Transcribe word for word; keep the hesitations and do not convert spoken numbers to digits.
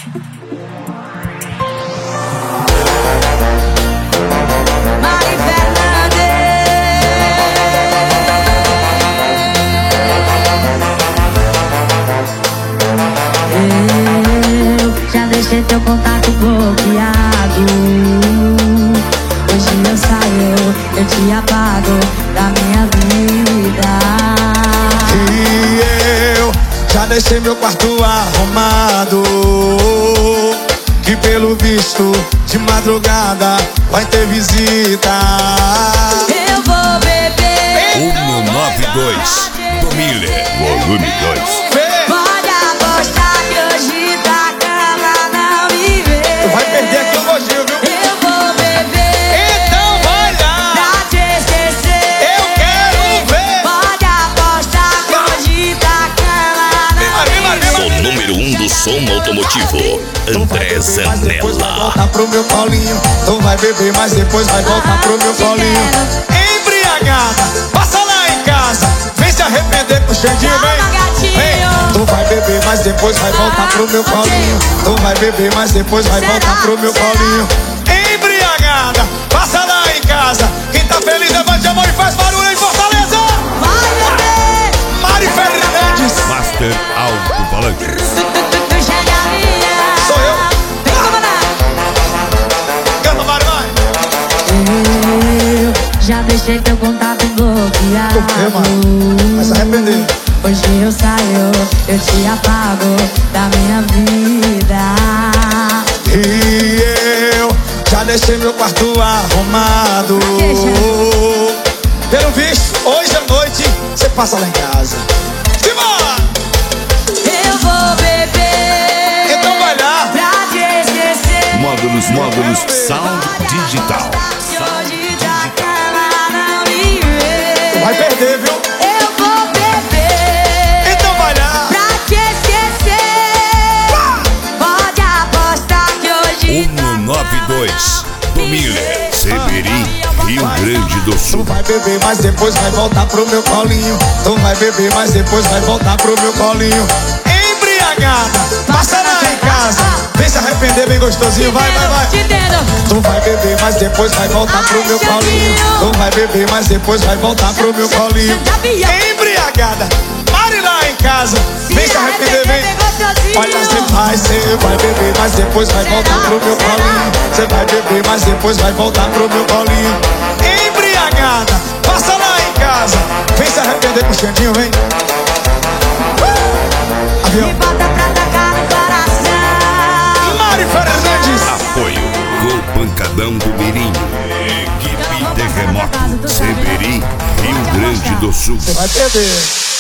Mari Fernandes. Eu já deixei teu contato bloqueado. Hoje eu saio, eu te apago da minha vida. E eu já deixei meu quarto arrumado, que pelo visto de madrugada vai ter visita. Eu vou beber um nove dois do Miller, volume dois. Pode apostar que hoje da cama não me vê. Tu vai perder aqui o elogio, viu? Eu vou beber, Então vai lá, pra te esquecer. eu quero ver. Pode apostar que hoje da cama não Vem, me vem, vê. O número um do som automotivo, André Mas depois vai Zanella. voltar pro meu colinho. Tu vai beber, mas depois vai voltar pro meu colinho. Embriagada, passa lá em casa, vem se arrepender com o Xandinho, vem. Calma, gatinho. Vem. Tu vai beber, mas depois vai voltar pro meu colinho. Tu vai beber, mas depois vai voltar pro meu colinho. Embriagada, passa lá em casa. Quem tá feliz, levante a mão e faz barulho em Fortaleza. Vai beber, Mari Fernandes. Master Alto Palanque. tu chega minha. Sou eu. Vem comandar. Canta, Mari, vai. Eu já deixei teu contato bloqueado. Por quê, mano? Vai se arrepender. Hoje eu saio, eu te apago da minha vida. E eu já deixei meu quarto arrumado. Pelo visto, hoje à noite você passa lá em casa. Simbora! Eu vou beber, Então vai lá. pra te esquecer. Módulos, módulos, Sound Digital. Que hoje da cama não me vê. Vai perder, viu? Eu vou beber, Então vai lá. pra te esquecer. Pode apostar que hoje um nove dois do Miller, Seberi, Rio Grande do Tu Sul. vai beber, mas depois vai voltar pro meu colinho. Tu vai beber, mas depois vai voltar pro meu colinho. Embriagada, passa lá em casa, vem se arrepender bem gostosinho. Vai, vai, vai. te entendo. Tu vai beber, mas depois vai voltar pro meu colinho. Tu vai beber, mas depois vai voltar pro meu colinho. Embriagada, pare lá em casa, vem se arrepender, vem. Olha, você vai, você vai beber, mas depois vai voltar pro meu colinho. Você vai beber, mas depois vai voltar pro meu colinho. Embriagada, passa lá em casa, vem se arrepender com o Xandinho, vem. Uh! Avião. Me bota pra tacar no coração. Mari Fernandes. Apoio, Gol Pancadão do Mirim. Equipe Terremoto, Seberi, Rio Grande do Sul. Você vai perder.